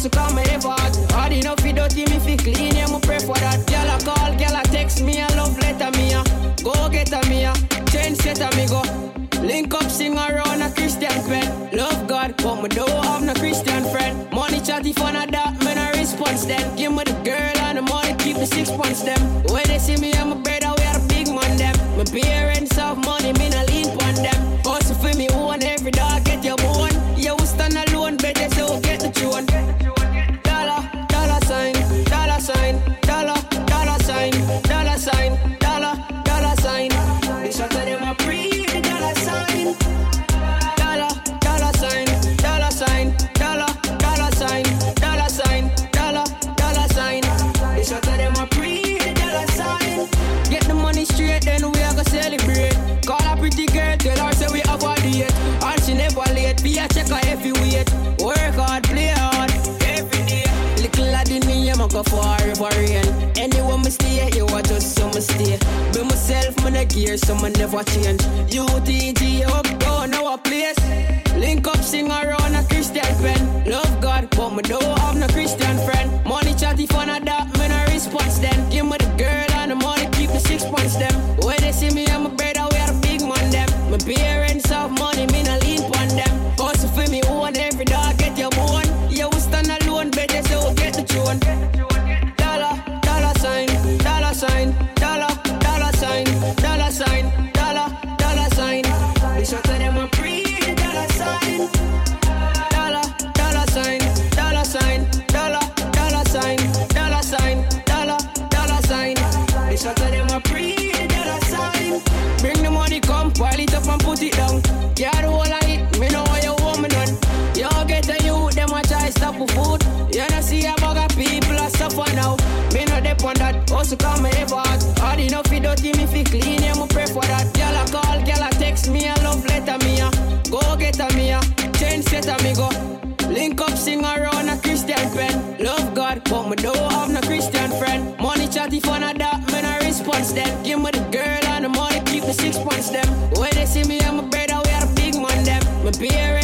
Also come me never hot. Hard enough you dirty me fi clean, yeah, me pray for that. Girl a call, girl a text me, a love letter me, go get a me, change set a me go. Link up, sing around a Christian pen. Love God, but me don't have no Christian friend. Money chatty fun of that, me no response then. Give me the girl and the money, keep the 6 months them. When they see me and my brother, we are the big man them. My parents have money, me no lean on them. Also for me own, every dog get your bone. You will stand alone, better so get the tune. Dollar, dollar sign, dollar sign, dollar, dollar sign, dollar sign, dollar, dollar sign. They shot at them a pre. Dollar sign, dollar, dollar sign, dollar sign, dollar, dollar sign, dollar sign, dollar, dollar sign. They shot at them a pre-dollar sign. Get the money straight, then we are gonna celebrate. Call a pretty girl, tell her say we have a date. And she never late, be a checker if you wait. Work hard, play hard, every day. Little lad in me, I'm go for a river rain. Anywhere me stay, you are just so me stay. Be myself, man a gear, so me never change. UTG up, down our place. Link up, sing around a Christian pen. Love God, but me don't have no Christian friend. Money chatty fun of that, me no response then. Give me the girl and the money, keep the 6 months them. When they see me and my brother, we are the big man them. My parents have money, me no lean on them. Also for me own, every dog get your bone. You will stand alone, better so get the tune. Dollar, dollar sign, dollar sign, dollar, dollar sign, dollar sign, dollar, dollar sign. They shot at them a pre-dollar sign. Dollar, dollar sign, dollar sign, dollar, dollar sign, dollar sign, dollar, dollar sign. They shot at them a pre-dollar sign. Bring the money, come, pile it up and put it down. Yeah, the whole of it, me know what you want me done. You get a youth, them a try stop for food. You know see a bag of people a suffer now. Me no dep on that, also come me never hot. Hard enough you dirty me fi clean, yeah, me pray for that. Girl a call, girl a text me, a love letter me, go get a me, change set a me go. Link up, sing around a Christian pen. Love God, but me don't have no Christian friend. Money chatty fun of that, me no response then. Give me the girl and the money, keep the 6 months them. When they see me and my brother, we are the big man them. My parents